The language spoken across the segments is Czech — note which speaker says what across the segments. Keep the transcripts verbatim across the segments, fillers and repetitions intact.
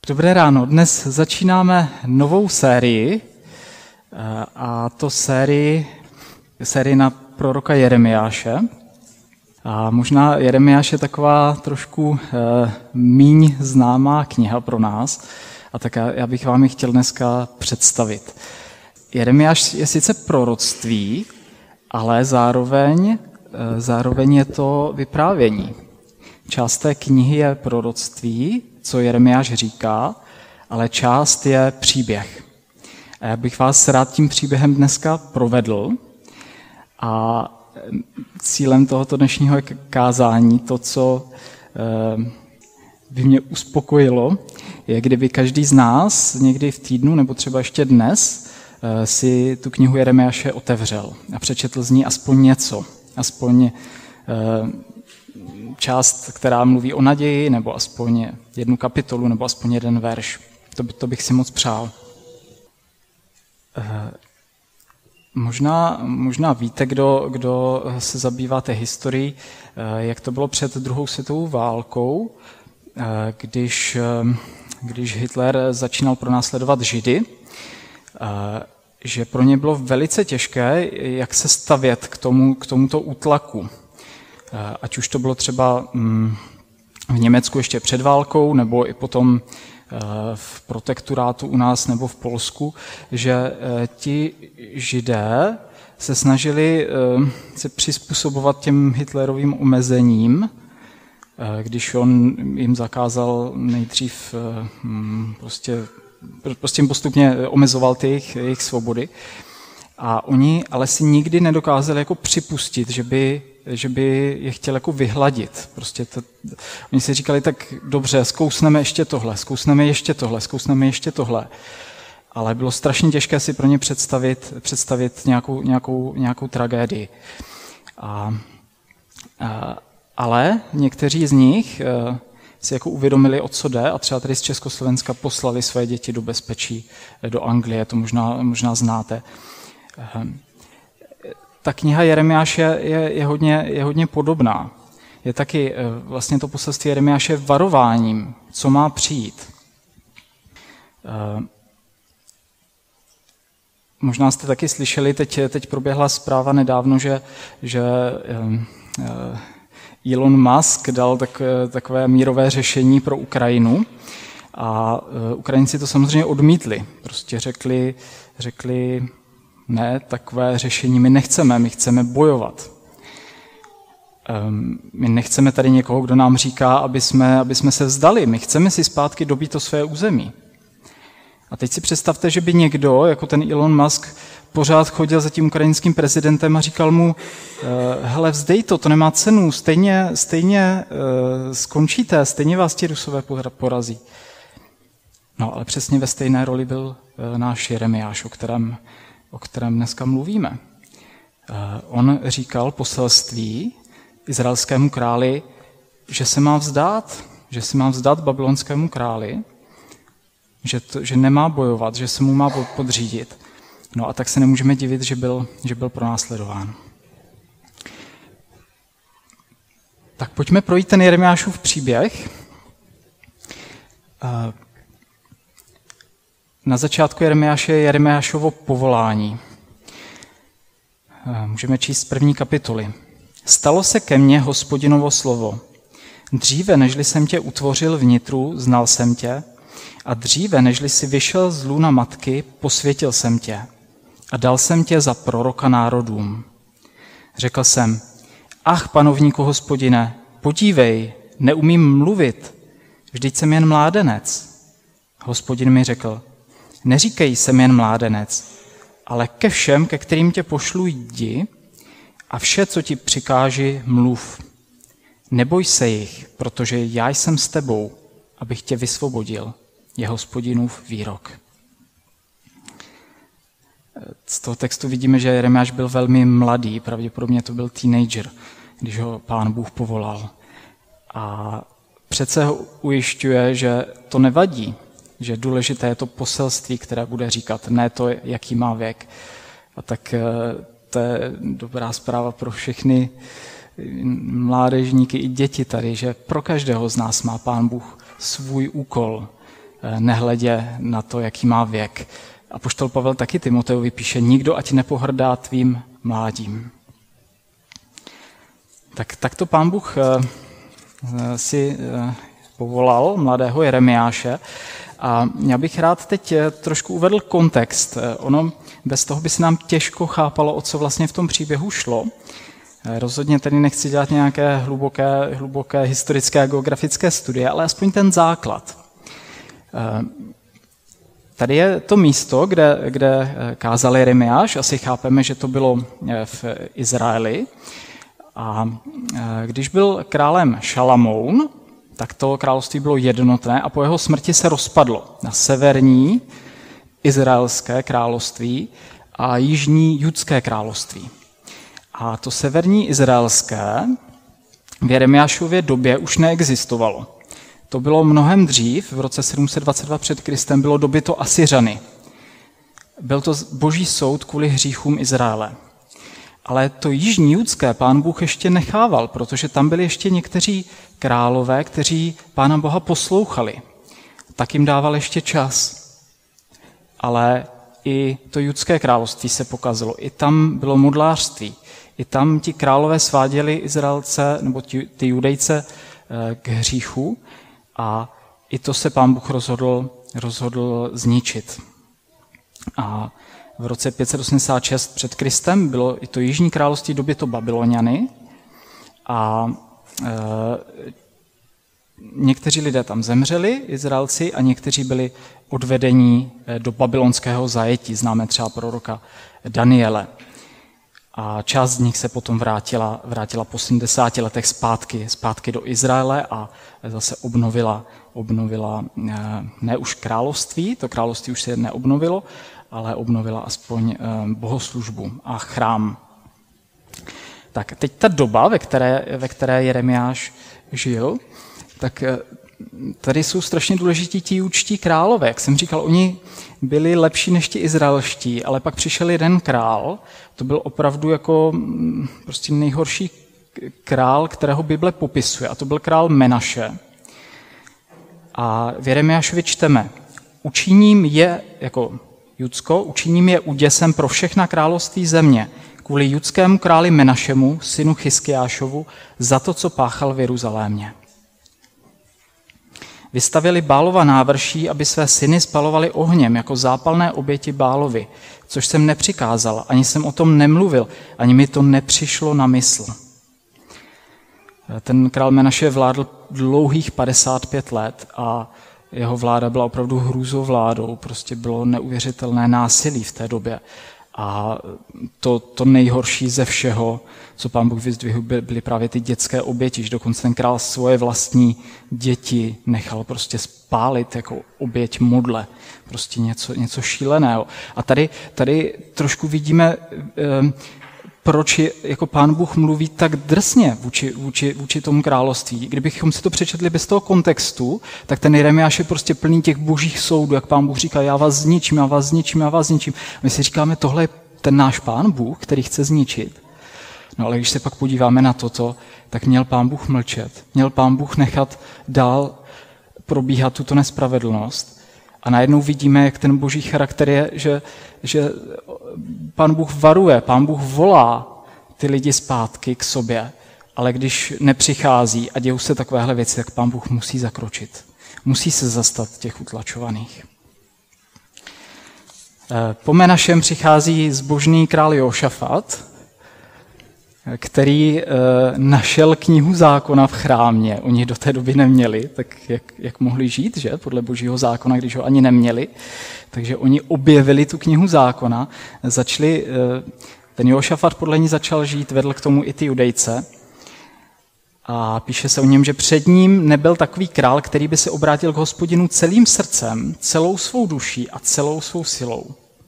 Speaker 1: Dobré ráno. Dnes začínáme novou sérii, a to sérii, sérii na proroka Jeremiáše. A možná Jeremiáš je taková trošku e, míň známá kniha pro nás, a tak já, já bych vám ji chtěl dneska představit. Jeremiáš je sice proroctví, ale zároveň, e, zároveň je to vyprávění. Část té knihy je proroctví, co Jeremiáš říká, ale část je příběh. A já bych vás rád tím příběhem dneska provedl. A cílem tohoto dnešního kázání, to, co by mě uspokojilo, je, kdyby každý z nás někdy v týdnu, nebo třeba ještě dnes, si tu knihu Jeremiáše otevřel a přečetl z ní aspoň něco, aspoň část, která mluví o naději, nebo aspoň jednu kapitolu, nebo aspoň jeden verš. To, by, to bych si moc přál. Možná, možná víte, kdo, kdo se zabýváte historií, jak to bylo před druhou světovou válkou, když, když Hitler začínal pronásledovat Židy, že pro ně bylo velice těžké, jak se stavět k tomu, k tomuto útlaku. Ať už to bylo třeba v Německu ještě před válkou, nebo i potom v protektorátu u nás nebo v Polsku, že ti Židé se snažili se přizpůsobovat těm Hitlerovým omezením, když on jim zakázal nejdřív, prostě, prostě jim postupně omezoval ty jejich, jejich svobody. A oni ale si nikdy nedokázali jako připustit, že by, že by je chtěli jako vyhladit. Prostě to, oni si říkali, tak dobře, zkousneme ještě tohle, zkousneme ještě tohle, zkousneme ještě tohle. Ale bylo strašně těžké si pro ně představit, představit nějakou, nějakou, nějakou tragédii. A, a, ale někteří z nich a, si jako uvědomili, o co jde, a třeba tady z Československa poslali své děti do bezpečí, do Anglie, to možná, možná znáte. Ta kniha Jeremiáše je, je, hodně, je hodně podobná. Je taky vlastně to poselství Jeremiáše varováním, co má přijít. Možná jste taky slyšeli, teď, teď proběhla zpráva nedávno, že, že Elon Musk dal tak, takové mírové řešení pro Ukrajinu a Ukrajinci to samozřejmě odmítli. Prostě řekli, řekli ne, takové řešení my nechceme, my chceme bojovat. My nechceme tady někoho, kdo nám říká, aby jsme, aby jsme se vzdali. My chceme si zpátky dobít to své území. A teď si představte, že by někdo, jako ten Elon Musk, pořád chodil za tím ukrajinským prezidentem a říkal mu, hele, vzdej to, to nemá cenu, stejně, stejně skončíte, stejně vás ti Rusové porazí. No, ale přesně ve stejné roli byl náš Jeremiáš, o kterém o kterém dneska mluvíme. On říkal poselství izraelskému králi, že se má vzdát, že se má vzdát babylonskému králi, že, to, že nemá bojovat, že se mu má podřídit. No a tak se nemůžeme divit, že byl, že byl pronásledován. Tak pojďme projít ten Jeremiášův příběh. Na začátku Jeremiáše je Jeremiášovo povolání. Můžeme číst z první kapitoly. Stalo se ke mně Hospodinovo slovo. Dříve, nežli jsem tě utvořil vnitru, znal jsem tě, a dříve, nežli si vyšel z lůna matky, posvětil jsem tě a dal jsem tě za proroka národům. Řekl jsem, ach, panovníku Hospodine, podívej, neumím mluvit, vždyť jsem jen mládenec. Hospodin mi řekl, neříkej, jsem jen mládenec, ale ke všem, ke kterým tě pošlu, jdi a vše, co ti přikáži, mluv. Neboj se jich, protože já jsem s tebou, abych tě vysvobodil, je Hospodinův výrok. Z toho textu vidíme, že Jeremiáš byl velmi mladý, pravděpodobně to byl teenager, když ho Pán Bůh povolal. A přece ho ujišťuje, že to nevadí, že důležité je to poselství, které bude říkat, ne to, jaký má věk. A tak to je dobrá zpráva pro všechny mládežníky i děti tady, že pro každého z nás má Pán Bůh svůj úkol nehledě na to, jaký má věk. Apoštol Pavel taky Timotejovi píše, nikdo ať nepohrdá tvým mládím. Tak, tak to Pán Bůh si povolal mladého Jeremiáše a já bych rád teď trošku uvedl kontext. Ono bez toho by se nám těžko chápalo, o co vlastně v tom příběhu šlo. Rozhodně tedy nechci dělat nějaké hluboké, hluboké historické a geografické studie, ale aspoň ten základ. Tady je to místo, kde, kde kázal Jeremiáš, asi chápeme, že to bylo v Izraeli. A když byl králem Šalamoun, tak to království bylo jednotné a po jeho smrti se rozpadlo na severní izraelské království a jižní judské království. A to severní izraelské v Jeremiášově době už neexistovalo. To bylo mnohem dřív, v roce sedm set dvacet dva před Kristem bylo dobyto Asyřany. Byl to boží soud kvůli hříchům Izraele. Ale to jižní judské Pán Bůh ještě nechával, protože tam byli ještě někteří králové, kteří Pána Boha poslouchali. Tak jim dával ještě čas. Ale i to judské království se pokazalo. I tam bylo modlářství. I tam ti králové sváděli Izraelce, nebo ti, ty judejce k hříchu a i to se Pán Bůh rozhodl, rozhodl zničit. A v roce pět set osmdesát šest před Kristem bylo i to jižní království dobyto Babyloniany a e, někteří lidé tam zemřeli, Izraelci, a někteří byli odvedeni do babylonského zajetí. Známe třeba proroka Daniele. A část z nich se potom vrátila, vrátila po sedmdesáti letech zpátky, zpátky do Izraele a zase obnovila, obnovila ne už království, to království už se neobnovilo, ale obnovila aspoň bohoslužbu a chrám. Tak teď ta doba, ve které, ve které Jeremiáš žil, tak tady jsou strašně důležití ti judští králové. Jak jsem říkal, oni byli lepší než ti izraelští, ale pak přišel jeden král, to byl opravdu jako prostě nejhorší král, kterého Bible popisuje, a to byl král Menaše. A v Jeremiášovi čteme, učiním je, jako Judsko, učiním je úděsem pro všechna království země, kvůli judskému králi Menašemu, synu Chiskiášovu, za to, co páchal v Jeruzalémě. Vystavili Bálova návrší, aby své syny spalovali ohněm jako zápalné oběti Bálovi, což jsem nepřikázal, ani jsem o tom nemluvil, ani mi to nepřišlo na mysl. Ten král Menaše vládl dlouhých padesát pět let a jeho vláda byla opravdu hrůzovládou, prostě bylo neuvěřitelné násilí v té době. A to, to nejhorší ze všeho, co Pán Bůh vyzdvihl, byly právě ty dětské oběti, že dokonce ten král svoje vlastní děti nechal prostě spálit jako oběť modle. Prostě něco, něco šíleného. A tady, tady trošku vidíme, eh, proč jako Pán Bůh mluví tak drsně vůči, vůči, vůči tomu království. Kdybychom si to přečetli bez toho kontextu, tak ten Jeremiáš je prostě plný těch božích soudů, jak Pán Bůh říká, já vás zničím, já vás zničím, já vás zničím. My si říkáme, tohle je ten náš Pán Bůh, který chce zničit. No ale když se pak podíváme na toto, tak měl Pán Bůh mlčet. Měl Pán Bůh nechat dál probíhat tuto nespravedlnost. A najednou vidíme, jak ten boží charakter je, že, že Pán Bůh varuje, Pán Bůh volá ty lidi zpátky k sobě, ale když nepřichází a dějou se takovéhle věci, tak Pán Bůh musí zakročit. Musí se zastat těch utlačovaných. Po Menašem přichází zbožný král Jošafat, který našel knihu zákona v chrámě. Oni do té doby neměli, tak jak, jak mohli žít, že? Podle božího zákona, když ho ani neměli. Takže oni objevili tu knihu zákona, začali, ten Jošafat podle ní začal žít, vedl k tomu i ty Judejce. A píše se o něm, že před ním nebyl takový král, který by se obrátil k Hospodinu celým srdcem, celou svou duší a celou svou silou.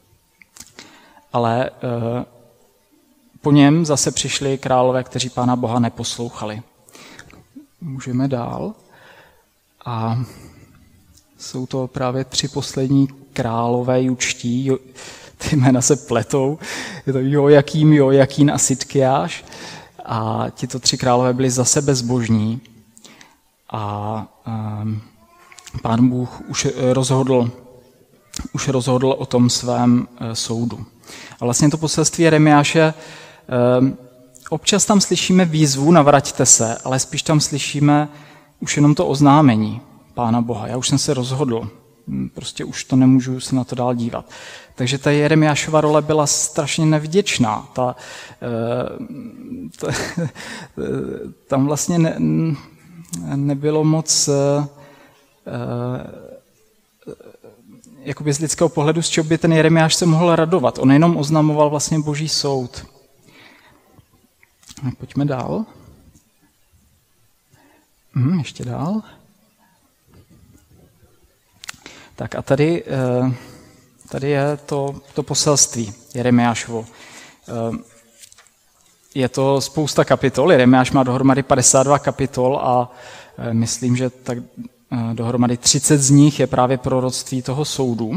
Speaker 1: Ale po něm zase přišli králové, kteří Pána Boha neposlouchali. Můžeme dál. A jsou to právě tři poslední králové judští, ty jména se pletou, je to Jojakým, Jojakín a Sidkiáš. A tito tři králové byli zase bezbožní a um, Pán Bůh už rozhodl, už rozhodl o tom svém soudu. A vlastně to poselství Jeremiáše, občas tam slyšíme výzvu navraťte se, ale spíš tam slyšíme už jenom to oznámení Pána Boha. Já už jsem se rozhodl, prostě už to nemůžu se na to dál dívat. Takže ta Jeremiášova role byla strašně nevděčná. Ta, ta, tam vlastně ne, nebylo moc jakoby z lidského pohledu, z čeho by ten Jeremiáš se mohl radovat. On jenom oznamoval vlastně Boží soud. Pojďme dál. Hmm, ještě dál. Tak a tady, tady je to, to poselství Jeremiášovo. Je to spousta kapitol. Jeremiáš má dohromady padesát dva kapitol a myslím, že tak dohromady třicet z nich je právě proroctví toho soudu.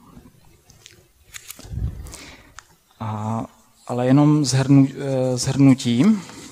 Speaker 1: A, ale jenom zhrnu, zhrnutí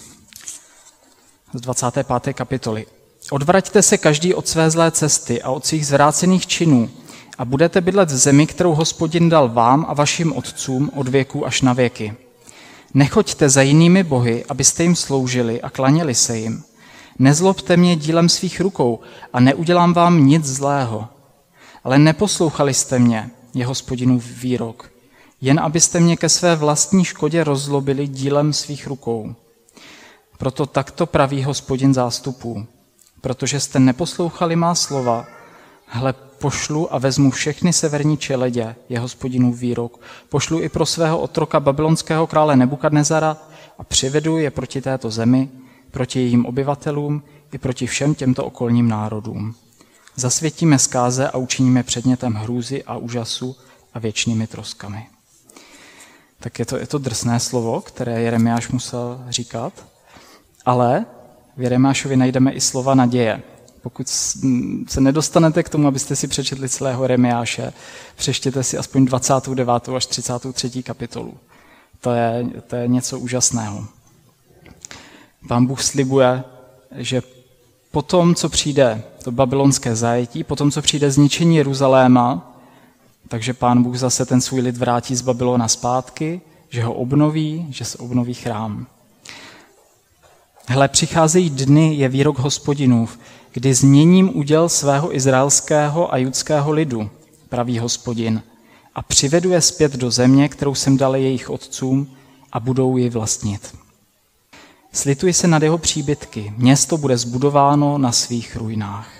Speaker 1: z dvacáté páté kapitoly. Odvraťte se každý od své zlé cesty a od svých zvrácených činů a budete bydlet v zemi, kterou Hospodin dal vám a vašim otcům od věku až na věky. Nechoďte za jinými bohy, abyste jim sloužili a klaněli se jim. Nezlobte mě dílem svých rukou a neudělám vám nic zlého. Ale neposlouchali jste mě, je Hospodinův výrok, jen abyste mě ke své vlastní škodě rozzlobili dílem svých rukou. Proto takto praví Hospodin zástupů. Protože jste neposlouchali má slova, hle, pošlu a vezmu všechny severní čeledě, je Hospodinův výrok. Pošlu i pro svého otroka babylonského krále Nebukadnezara a přivedu je proti této zemi, proti jejím obyvatelům i proti všem těmto okolním národům. Zasvětíme zkáze a učiníme předmětem hrůzy a úžasu a věčnými troskami. Tak je to, je to drsné slovo, které Jeremiáš musel říkat, ale v Jeremiášovi najdeme i slova naděje. Pokud se nedostanete k tomu, abyste si přečetli celého Jeremiáše, přečtěte si aspoň dvacátou devátou až třicátou třetí kapitolu. To je, to je něco úžasného. Pán Bůh slibuje, že po tom, co přijde to babylonské zajetí, po tom, co přijde zničení Jeruzaléma, takže Pán Bůh zase ten svůj lid vrátí z Babylona zpátky, že ho obnoví, že se obnoví chrám. Hle, přicházejí dny, je výrok Hospodinův, kdy změním úděl svého izraelského a judského lidu, praví Hospodin, a přivedu je zpět do země, kterou jsem dal jejich otcům, a budou ji vlastnit. Slituji se nad jeho příbytky, město bude zbudováno na svých ruinách.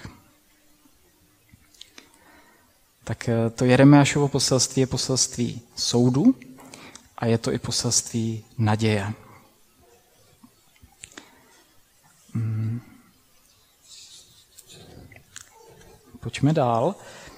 Speaker 1: Tak to Jeremiášovo poselství je poselství soudu a je to i poselství naděje. Hmm. Pojďme dál.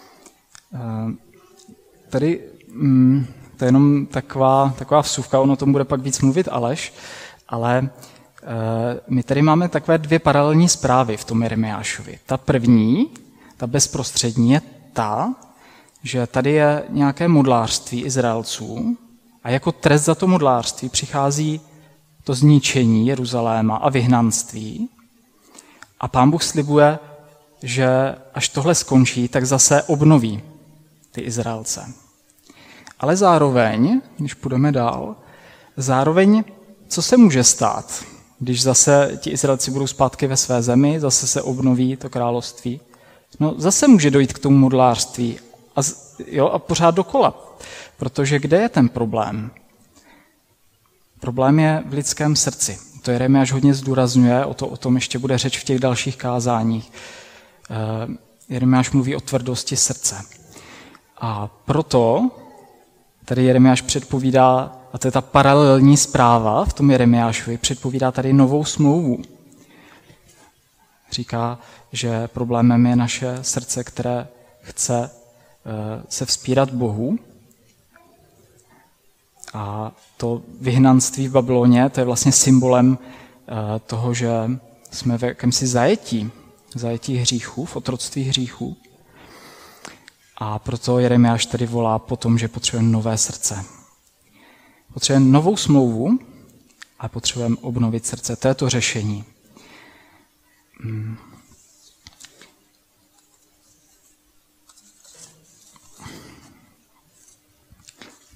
Speaker 1: Tady hmm, to je jenom taková, taková vsuvka, ono o tom bude pak víc mluvit Aleš, ale my tady máme takové dvě paralelní zprávy v tom Jeremiášovi. Ta první, ta bezprostřední, je ta, že tady je nějaké modlářství Izraelců a jako trest za to modlářství přichází to zničení Jeruzaléma a vyhnanství. A Pán Bůh slibuje, že až tohle skončí, tak zase obnoví ty Izraelce. Ale zároveň, když půjdeme dál, zároveň, co se může stát, když zase ti Izraelci budou zpátky ve své zemi, zase se obnoví to království? No zase může dojít k tomu modlářství a, jo, a pořád dokola. Protože kde je ten problém? Problém je v lidském srdci. To Jeremiáš hodně zdůrazňuje, o, to, o tom ještě bude řeč v těch dalších kázáních. Uh, Jeremiáš mluví o tvrdosti srdce. A proto tady Jeremiáš předpovídá, a to je ta paralelní zpráva v tom Jeremiášovi, předpovídá tady novou smlouvu. Říká, že problémem je naše srdce, které chce uh, se vzpírat Bohu. A to vyhnanství v Babyloně, to je vlastně symbolem uh, toho, že jsme v jakémsi zajetí, zajetí hříchů, v otroctví hříchů. A proto Jeremiáš tedy volá po tom, že potřebujeme nové srdce. Potřebujeme novou smlouvu a potřebujeme obnovit srdce. To je to řešení.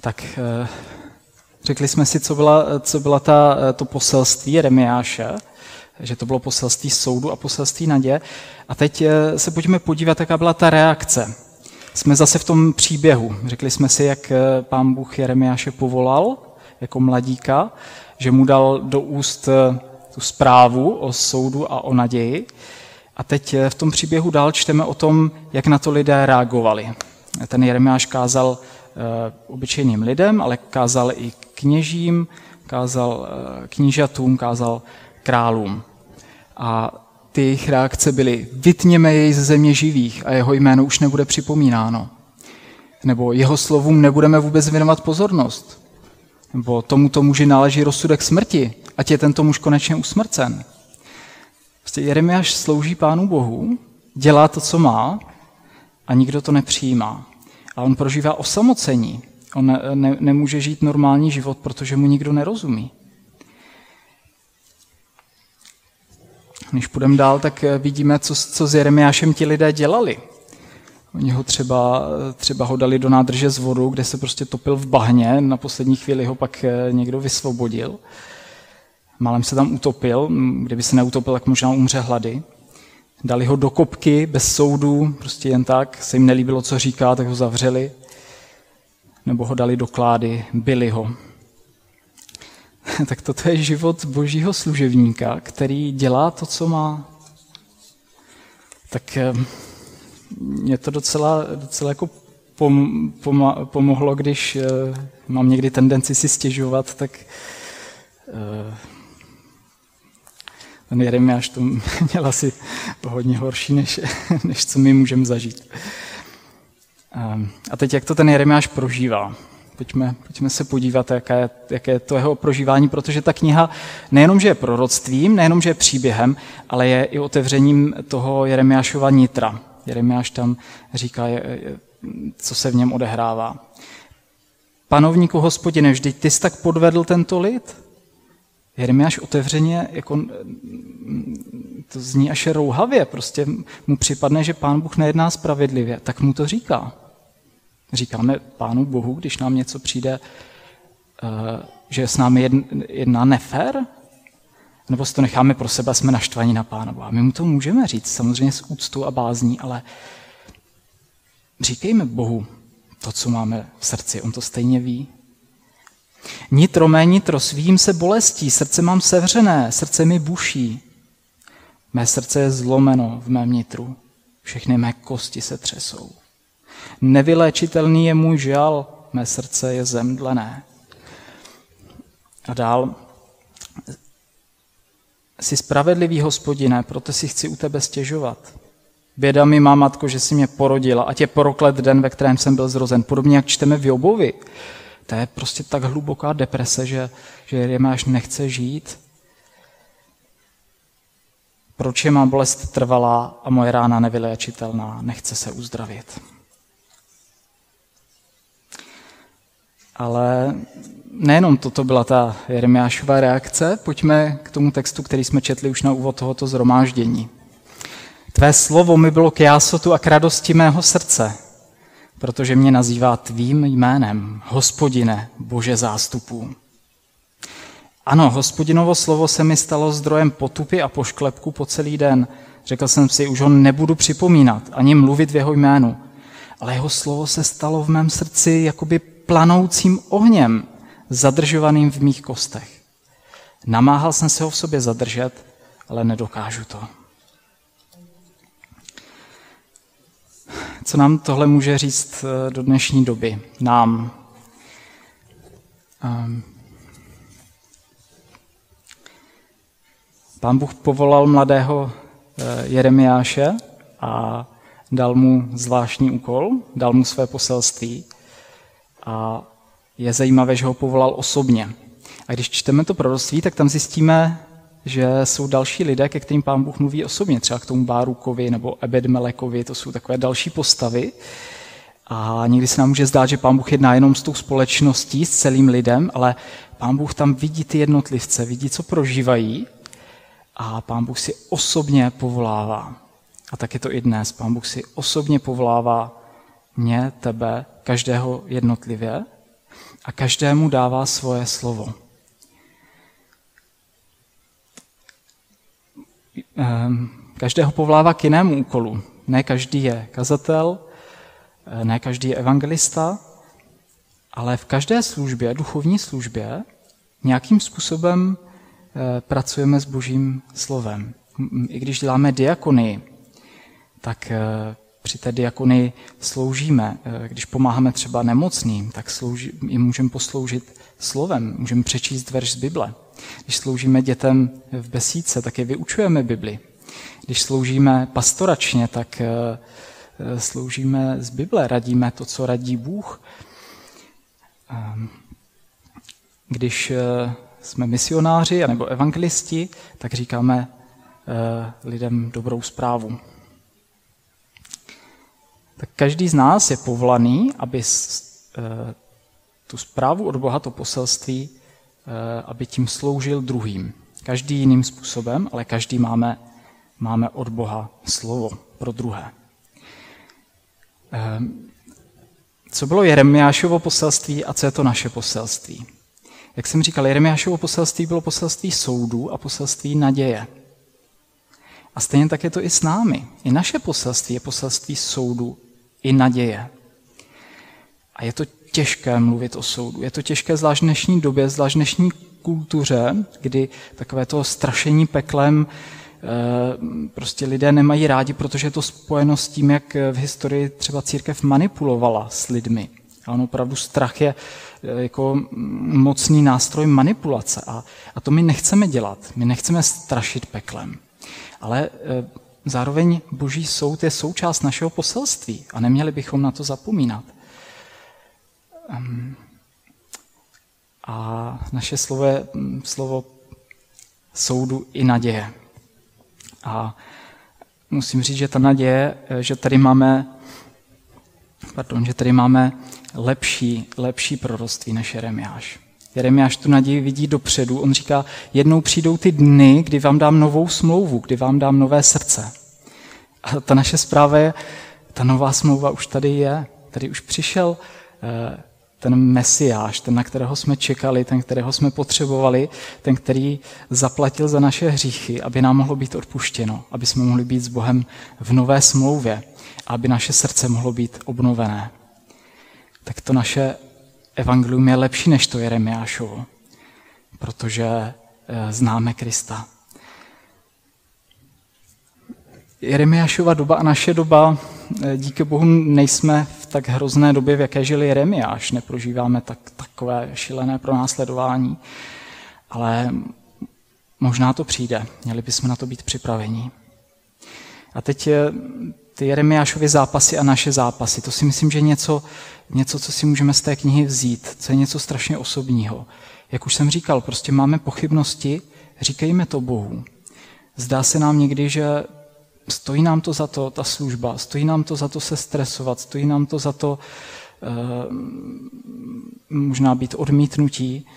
Speaker 1: Tak řekli jsme si, co byla, co byla ta, to poselství Jeremiáše, že to bylo poselství soudu a poselství naděje. A teď se pojďme podívat, jaká byla ta reakce. Jsme zase v tom příběhu. Řekli jsme si, jak Pán Bůh Jeremiáše povolal jako mladíka, že mu dal do úst tu zprávu o soudu a o naději. A teď v tom příběhu dál čteme o tom, jak na to lidé reagovali. Ten Jeremiáš kázal obyčejným lidem, ale kázal i kněžím, kázal knížatům, kázal králům. A ty jejich reakce byly: vytněme jej ze země živých a jeho jméno už nebude připomínáno. Nebo jeho slovům nebudeme vůbec věnovat pozornost. Nebo tomuto muži náleží rozsudek smrti, ať je tento muž konečně usmrcen. Prostě Jeremiáš slouží Pánu Bohu, dělá to, co má, a nikdo to nepřijímá. A on prožívá osamocení. On ne, ne, nemůže žít normální život, protože mu nikdo nerozumí. Když půjdeme dál, tak vidíme, co, co s Jeremiášem ti lidé dělali. Oni ho třeba, třeba ho dali do nádrže s vodou, kde se prostě topil v bahně, na poslední chvíli ho pak někdo vysvobodil. Málem se tam utopil, kdyby se neutopil, tak možná umře hlady. Dali ho do kopky bez soudu, prostě jen tak, se jim nelíbilo, co říká, tak ho zavřeli. Nebo ho dali do klády, byli ho. Tak toto je život božího služebníka, který dělá to, co má. Tak mě to docela, docela jako pom, pom, pomohlo, když mám někdy tendenci si stěžovat, tak ten Jeremiáš to měl asi hodně horší, než, než co my můžeme zažít. A teď, jak to ten Jeremiáš prožívá? Pojďme, pojďme se podívat, jaké je, jaké je to jeho prožívání, protože ta kniha nejenom, že je proroctvím, nejenom, že je příběhem, ale je i otevřením toho Jeremiášova nitra. Jeremiáš tam říká, co se v něm odehrává. Panovníku Hospodine, vždyť ty jsi tak podvedl tento lid? Jeremiáš otevřeně, jako, to zní až rouhavě, prostě mu připadne, že Pán Bůh nejedná spravedlivě, tak mu to říká. Říkáme Pánu Bohu, když nám něco přijde, že s námi jedná nefér? Nebo si to necháme pro sebe, jsme naštvaní na Pána Boha. My mu to můžeme říct, samozřejmě s úctou a bázní, ale říkejme Bohu to, co máme v srdci, on to stejně ví. Nitro mé nitro, svím se bolestí, srdce mám sevřené, srdce mi buší. Mé srdce je zlomeno v mém nitru, všechny mé kosti se třesou. Nevyléčitelný je můj žal, mé srdce je zemdlené. A dál. Jsi spravedlivý, Hospodine, proto si chci u tebe stěžovat. Běda mi, má matko, že jsi mě porodila, ať je proklet den, ve kterém jsem byl zrozen. Podobně, jak čteme v Jobovi. To je prostě tak hluboká deprese, že, že Jeremiáš nechce žít. Proč je má bolest trvalá a moje rána nevyléčitelná, nechce se uzdravit. Ale nejenom toto byla ta Jeremiášova reakce, pojďme k tomu textu, který jsme četli už na úvod tohoto shromáždění. Tvé slovo mi bylo k jásotu a k radosti mého srdce, protože mě nazývá tvým jménem, Hospodine, Bože zástupů. Ano, Hospodinovo slovo se mi stalo zdrojem potupy a pošklepku po celý den. Řekl jsem si, už ho nebudu připomínat, ani mluvit v jeho jménu. Ale jeho slovo se stalo v mém srdci jakoby planoucím ohněm, zadržovaným v mých kostech. Namáhal jsem se ho v sobě zadržet, ale nedokážu to. Co nám tohle může říct do dnešní doby? Nám. Pán Bůh povolal mladého Jeremiáše a dal mu zvláštní úkol, dal mu své poselství a je zajímavé, že ho povolal osobně. A když čteme to proroctví, tak tam zjistíme, že jsou další lidé, ke kterým Pán Bůh mluví osobně, třeba k tomu Bárukovi nebo Ebed-Melekovi, to jsou takové další postavy. A někdy se nám může zdát, že Pán Bůh jedná jenom s tou společností, s celým lidem, ale Pán Bůh tam vidí ty jednotlivce, vidí, co prožívají a Pán Bůh si osobně povolává. A tak je to i dnes. Pán Bůh si osobně povolává mě, tebe, každého jednotlivě a každému dává svoje slovo. Každého povolává k jinému úkolu. Ne každý je kazatel, ne každý je evangelista, ale v každé službě, duchovní službě, nějakým způsobem pracujeme s Božím slovem. I když děláme diakonii, tak při té diakonii sloužíme. Když pomáháme třeba nemocným, tak slouží, jim můžeme posloužit slovem, můžeme přečíst verš z Bible. Když sloužíme dětem v besídce, tak je vyučujeme Bibli. Když sloužíme pastoračně, tak sloužíme z Bible, radíme to, co radí Bůh. Když jsme misionáři nebo evangelisti, tak říkáme lidem dobrou zprávu. Tak každý z nás je povolaný, aby tu zprávu od Boha, to poselství, aby tím sloužil druhým. Každý jiným způsobem, ale každý máme, máme od Boha slovo pro druhé. Co bylo Jeremiášovo poselství a co je to naše poselství? Jak jsem říkal, Jeremiášovo poselství bylo poselství soudu a poselství naděje. A stejně tak je to i s námi. I naše poselství je poselství soudu i naděje. A je to těžké mluvit o soudu. Je to těžké zvlášť v dnešní době, zvlášť v dnešní kultuře, kdy takové to strašení peklem prostě lidé nemají rádi, protože je to spojeno s tím, jak v historii třeba církev manipulovala s lidmi. A on opravdu strach je jako mocný nástroj manipulace. A, a to my nechceme dělat. My nechceme strašit peklem. Ale zároveň Boží soud je součást našeho poselství a neměli bychom na to zapomínat. A naše slovo je slovo soudu i naděje. A musím říct, že ta naděje, že tady máme, pardon, že tady máme lepší, lepší proroctví než Jeremiáš. Jeremiáš tu naději vidí dopředu. On říká, jednou přijdou ty dny, kdy vám dám novou smlouvu, kdy vám dám nové srdce. A ta naše zpráva je, ta nová smlouva už tady je. Tady už přišel ten Mesiáš, ten, na kterého jsme čekali, ten, kterého jsme potřebovali, ten, který zaplatil za naše hříchy, aby nám mohlo být odpuštěno, aby jsme mohli být s Bohem v nové smlouvě, aby naše srdce mohlo být obnovené. Tak to naše evangelium je lepší než to Jeremiášovo, protože známe Krista. Jeremiášova doba a naše doba, díky Bohu nejsme v tak hrozné době, v jaké žil Jeremiáš. Neprožíváme tak, takové šílené pronásledování, ale možná to přijde. Měli bychom na to být připraveni. A teď ty Jeremiášovy zápasy a naše zápasy, to si myslím, že je něco, něco, co si můžeme z té knihy vzít, co je něco strašně osobního. Jak už jsem říkal, prostě máme pochybnosti, říkejme to Bohu. Zdá se nám někdy, že stojí nám to za to, ta služba, stojí nám to za to se stresovat, stojí nám to za to uh, možná být odmítnutí.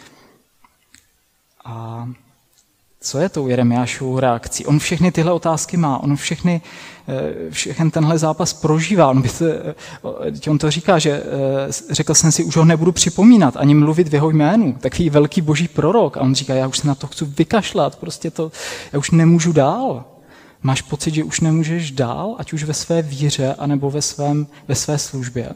Speaker 1: A co je tou Jeremiášovou reakcí? On všechny tyhle otázky má, on všechny, všechny tenhle zápas prožívá. On, by to, on to říká, že řekl jsem si, už ho nebudu připomínat, ani mluvit v jeho jménu. Takový velký boží prorok. A on říká, já už se na to chci vykašlat, prostě to, já už nemůžu dál. Máš pocit, že už nemůžeš dál, ať už ve své víře, anebo ve, svém, ve své službě?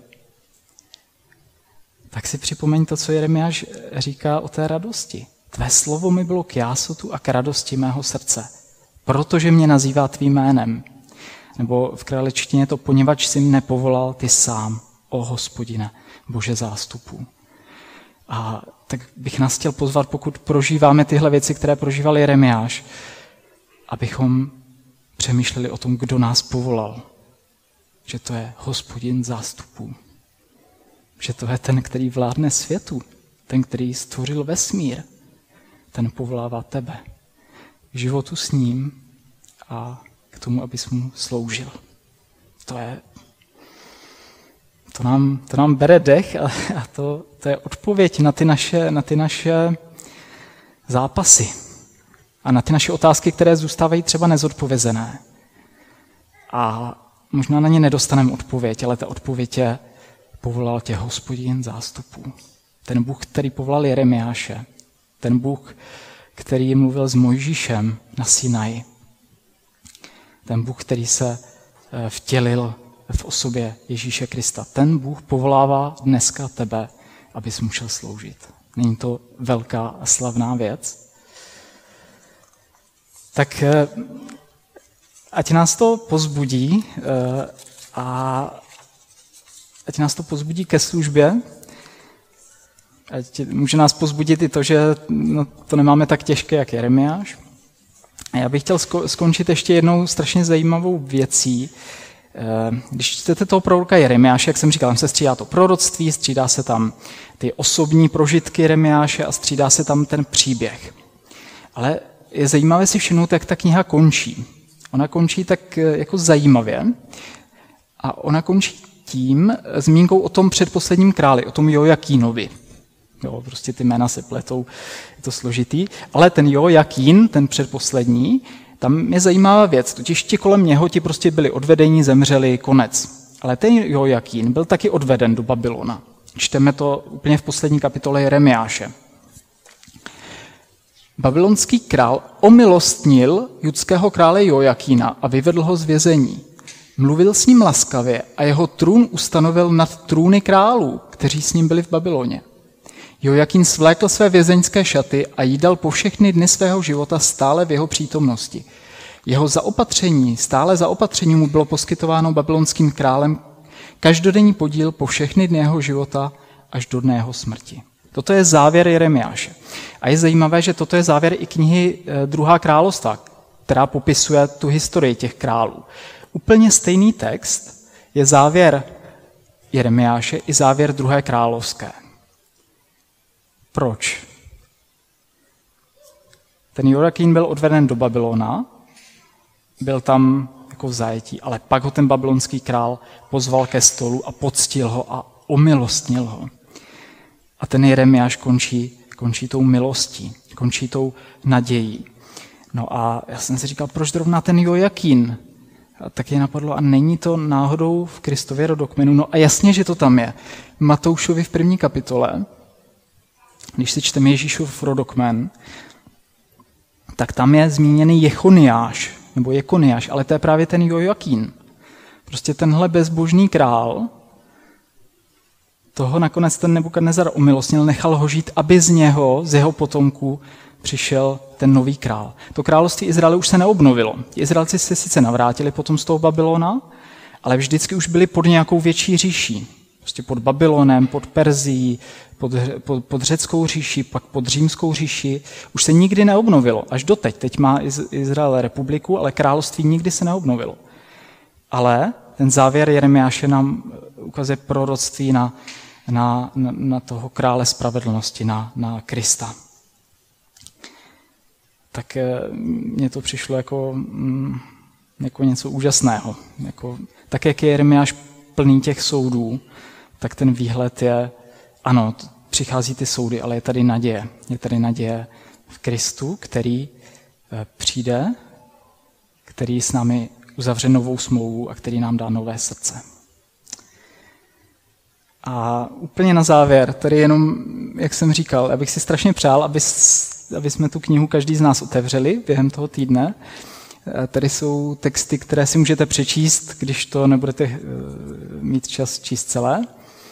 Speaker 1: Tak si připomeň to, co Jeremiáš říká o té radosti. Tvé slovo mi bylo k jásotu a k radosti mého srdce, protože mě nazývá tvým jménem. Nebo v králičtině to, poněvadž jsi mne povolal ty sám, o Hospodine, Bože zástupů. A tak bych nás chtěl pozvat, pokud prožíváme tyhle věci, které prožíval Jeremiáš, abychom přemýšleli o tom, kdo nás povolal. Že to je Hospodin zástupů. Že to je ten, který vládne světu. Ten, který stvořil vesmír. Ten povolává tebe k životu s ním a k tomu, abys mu sloužil. To je, to nám, to nám bere dech a, a to, to je odpověď na ty, naše, na ty naše zápasy a na ty naše otázky, které zůstávají třeba nezodpovězené. A možná na ně nedostaneme odpověď, ale ta odpověď je, povolal tě Hospodin zástupů. Ten Bůh, který povolal Jeremiáše. Ten Bůh, který mluvil s Mojžíšem na Sinaji. Ten Bůh, který se vtělil v osobě Ježíše Krista. Ten Bůh povolává dneska tebe, abys mu šel sloužit. Není to velká a slavná věc? Tak ať nás to pozbudí a ať nás to pozbudí ke službě. Ať může nás pozbudit i to, že no, to nemáme tak těžké, jak Jeremiáš. A já bych chtěl sko- skončit ještě jednou strašně zajímavou věcí. Když čtete toho proroka Jeremiáše, jak jsem říkal, tam se střídá to proroctví, střídá se tam ty osobní prožitky Jeremiáše a střídá se tam ten příběh. Ale je zajímavé si všimnout, jak ta kniha končí. Ona končí tak jako zajímavě a ona končí tím zmínkou o tom předposledním králi, o tom Jojakínovi. Jo, prostě ty jména se pletou, je to složitý. Ale ten Jojakín, ten předposlední, tam je zajímavá věc. Totiž ti kolem něho ti prostě byli odvedeni, zemřeli, konec. Ale ten Jojakín byl taky odveden do Babylona. Čteme to úplně v poslední kapitole Jeremiáše. Babylonský král omilostnil judského krále Jojakína a vyvedl ho z vězení. Mluvil s ním laskavě a jeho trůn ustanovil nad trůny králů, kteří s ním byli v Babyloně. Jojakín svlékl své vězeňské šaty a jídal po všechny dny svého života stále v jeho přítomnosti. Jeho zaopatření, stále zaopatření mu bylo poskytováno babylonským králem každodenní podíl po všechny dny jeho života až do dne jeho smrti. Toto je závěr Jeremiáše. A je zajímavé, že toto je závěr i knihy Druhá královstva, která popisuje tu historii těch králů. Úplně stejný text je závěr Jeremiáše i závěr Druhé královské. Proč? Ten Jojakín byl odveden do Babylona, byl tam jako v zajetí, ale pak ho ten babylonský král pozval ke stolu a poctil ho a omilostnil ho. A ten Jeremiáš končí, končí tou milostí, končí tou nadějí. No a já jsem si říkal, proč zrovna ten Jojakín? A tak je napadlo, a není to náhodou v Kristově rodokmenu? No a jasně, že to tam je. Matoušovi v první kapitole, když si čteme Ježíšův rodokmen, tak tam je zmíněný Jechoniáš, nebo Jekoniáš, ale to je právě ten Jojakín. Prostě tenhle bezbožný král, toho nakonec ten Nebukadnezar omilostnil, nechal ho žít, aby z něho, z jeho potomků, přišel ten nový král. To království Izraele už se neobnovilo. Izraelci se sice navrátili potom z toho Babylona, ale vždycky už byli pod nějakou větší říší. Prostě pod Babylonem, pod Perzií, pod, pod, pod řeckou říši, pak pod římskou říši. Už se nikdy neobnovilo. Až doteď. Teď má Izrael republiku, ale království nikdy se neobnovilo. Ale ten závěr Jeremiáše nám ukazuje proroctví na, na, na, na toho krále spravedlnosti, na, na Krista. Tak mně to přišlo jako, jako něco úžasného. Jako, tak, jak je Jeremiáš plný těch soudů, tak ten výhled je, ano, přichází ty soudy, ale je tady naděje. Je tady naděje v Kristu, který přijde, který s námi uzavře novou smlouvu a který nám dá nové srdce. A úplně na závěr, tady jenom, jak jsem říkal, já bych si strašně přál, aby, aby jsme tu knihu každý z nás otevřeli během toho týdne. Tady jsou texty, které si můžete přečíst, když to nebudete mít čas číst celé.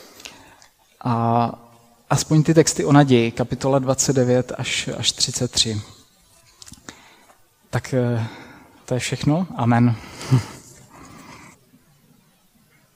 Speaker 1: A aspoň ty texty o naději, kapitola dvacet devět až, až třicet tři. Tak to je všechno. Amen.